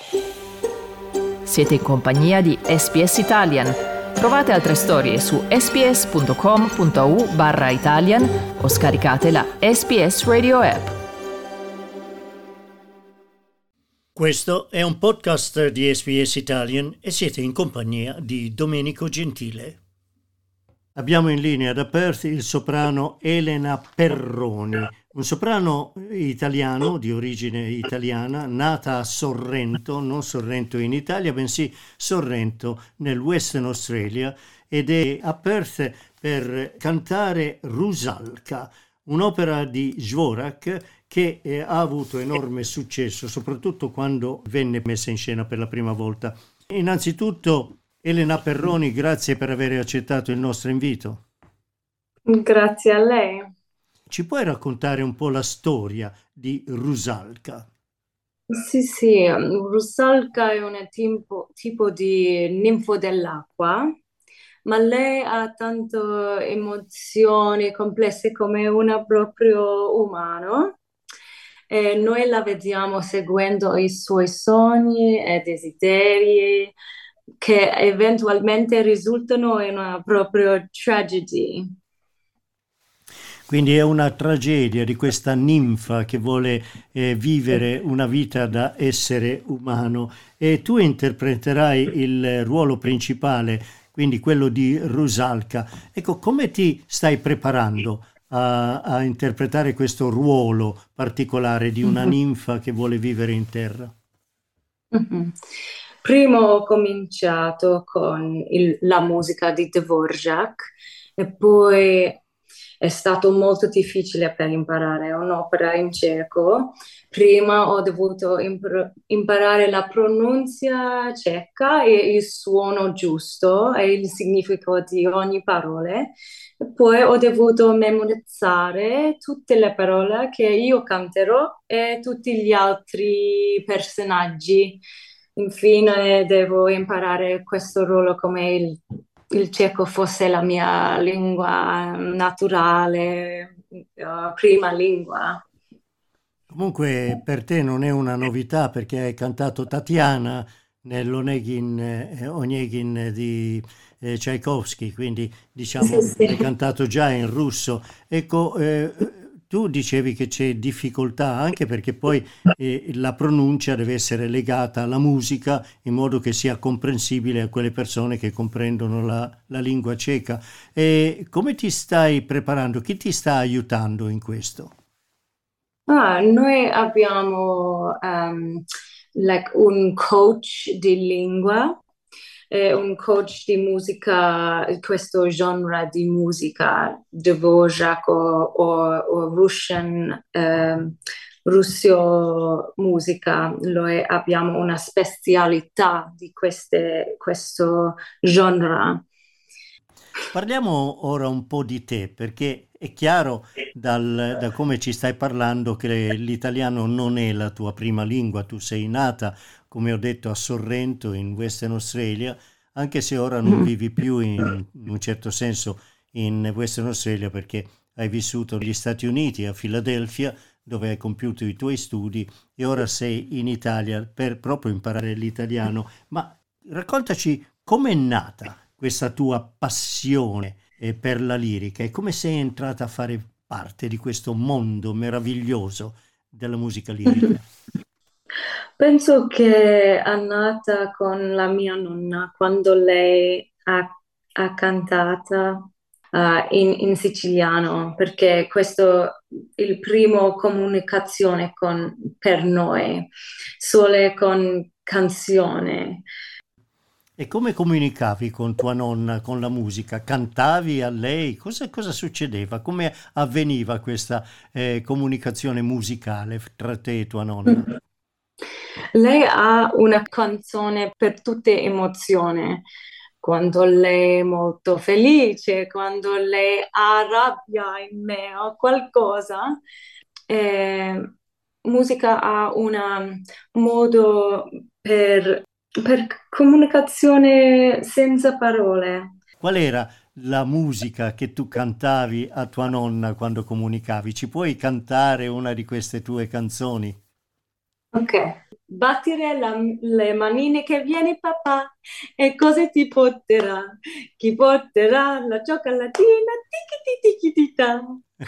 Siete in compagnia di SBS Italian. Trovate altre storie su sbs.com.au/Italian o scaricate la SBS Radio app. Questo è un podcast di SBS Italian e siete in compagnia di Domenico Gentile. Abbiamo in linea da Perth il soprano Elena Perroni, un soprano italiano di origine italiana, nata a Sorrento, non Sorrento in Italia, bensì Sorrento nel Western Australia, ed è a Perth per cantare Rusalka, un'opera di Dvorak che ha avuto enorme successo, soprattutto quando venne messa in scena per la prima volta. Innanzitutto, Elena Perroni, grazie per aver accettato il nostro invito. Grazie a lei. Ci puoi raccontare un po' la storia di Rusalka? Sì, Rusalka è un tipo di ninfo dell'acqua, ma lei ha tante emozioni complesse come una proprio umano. E noi la vediamo seguendo i suoi sogni e desideri che eventualmente risultano in una propria tragedia. Quindi è una tragedia di questa ninfa che vuole vivere una vita da essere umano, e tu interpreterai il ruolo principale, quindi quello di Rusalka. Ecco, come ti stai preparando a interpretare questo ruolo particolare di una ninfa che vuole vivere in terra? Prima ho cominciato con la musica di Dvorak e poi è stato molto difficile per imparare un'opera in ceco. Prima ho dovuto imparare la pronuncia ceca e il suono giusto e il significato di ogni parola. E poi ho dovuto memorizzare tutte le parole che io canterò e tutti gli altri personaggi. Infine devo imparare questo ruolo come il ceco fosse la mia lingua naturale, prima lingua. Comunque per te non è una novità, perché hai cantato Tatiana nell'Onegin di Tchaikovsky, quindi diciamo Sì. hai cantato già in russo. Ecco, tu dicevi che c'è difficoltà anche perché poi la pronuncia deve essere legata alla musica in modo che sia comprensibile a quelle persone che comprendono la lingua ceca. E come ti stai preparando? Chi ti sta aiutando in questo? Noi abbiamo un coach di lingua, un coach di musica, questo genere di musica, Dvorak o Russian, Russio musica. Noi abbiamo una specialità di questo genere. Parliamo ora un po' di te, perché è chiaro da come ci stai parlando che l'italiano non è la tua prima lingua. Tu sei nata, come ho detto, a Sorrento in Western Australia, anche se ora non vivi più in un certo senso in Western Australia, perché hai vissuto negli Stati Uniti, a Filadelfia, dove hai compiuto i tuoi studi, e ora sei in Italia per proprio imparare l'italiano. Ma raccontaci com'è nata questa tua passione per la lirica e come sei entrata a fare parte di questo mondo meraviglioso della musica lirica. Penso che è nata con la mia nonna quando lei ha cantato in siciliano, perché questo è il primo comunicazione per noi, solo con canzone. E come comunicavi con tua nonna con la musica? Cantavi a lei? Cosa succedeva? Come avveniva questa comunicazione musicale tra te e tua nonna? Lei ha una canzone per tutte emozioni. Quando lei è molto felice, quando lei ha rabbia in me o qualcosa, eh, musica ha un modo per comunicazione senza parole. Qual era la musica che tu cantavi a tua nonna quando comunicavi? Ci puoi cantare una di queste tue canzoni? Ok. battere le manine che viene papà e cosa ti porterà? Chi porterà la cioccolatina? Tiki tiki tiki ta.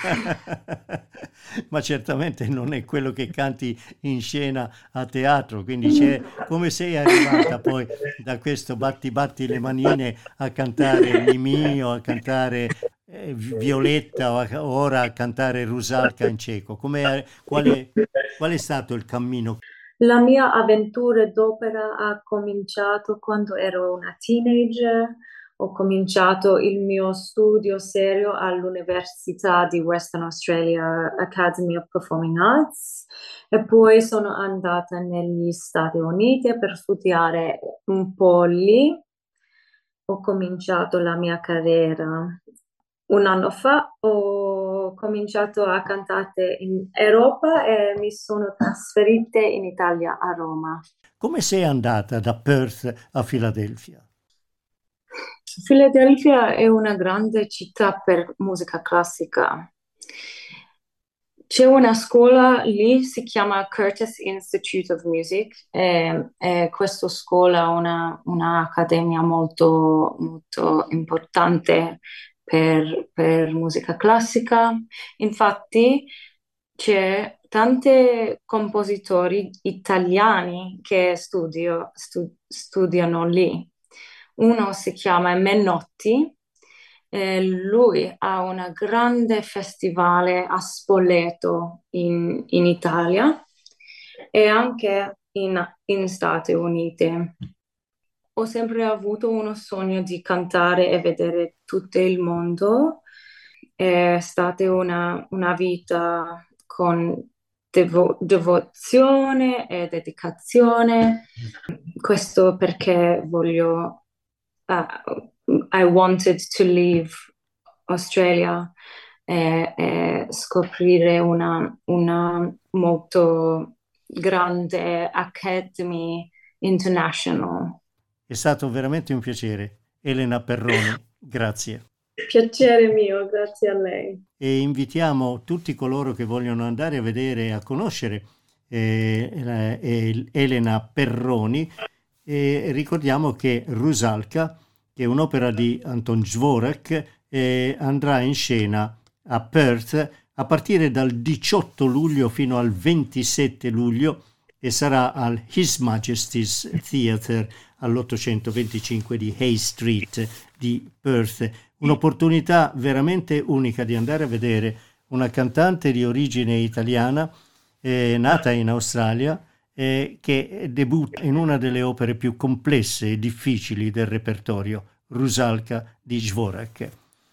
Ma certamente non è quello che canti in scena a teatro, quindi come sei arrivata poi da questo batti batti le manine a cantare Mimì o a cantare Violetta o ora a cantare Rusalka in ceco? Qual è stato il cammino? La mia avventura d'opera ha cominciato quando ero una teenager. Ho cominciato il mio studio serio all'Università di Western Australia Academy of Performing Arts e poi sono andata negli Stati Uniti per studiare un po' lì. Ho cominciato la mia carriera un anno fa, ho cominciato a cantare in Europa e mi sono trasferita in Italia, a Roma. Come sei andata da Perth a Filadelfia? Filadelfia è una grande città per musica classica. C'è una scuola lì, si chiama Curtis Institute of Music, e questa scuola ha una accademia molto, molto importante per musica classica. Infatti c'è tanti compositori italiani che studiano lì. Uno si chiama Menotti. Lui ha un grande festival a Spoleto in Italia e anche in Stati Uniti. Ho sempre avuto uno sogno di cantare e vedere tutto il mondo. È stata una vita con devozione e dedicazione. Questo perché I wanted to leave Australia e scoprire una molto grande Academy International. È stato veramente un piacere. Elena Perroni, grazie. Piacere mio, grazie a lei. E invitiamo tutti coloro che vogliono andare a vedere e a conoscere Elena Perroni e ricordiamo che Rusalka, che è un'opera di Anton Dvorak, andrà in scena a Perth a partire dal 18 luglio fino al 27 luglio e sarà al His Majesty's Theatre all'825 di Hay Street di Perth. Un'opportunità veramente unica di andare a vedere una cantante di origine italiana nata in Australia che debutta in una delle opere più complesse e difficili del repertorio, Rusalka di Dvorak.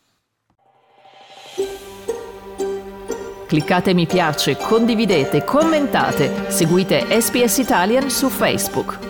Cliccate mi piace, condividete, commentate, seguite SPS Italian su Facebook.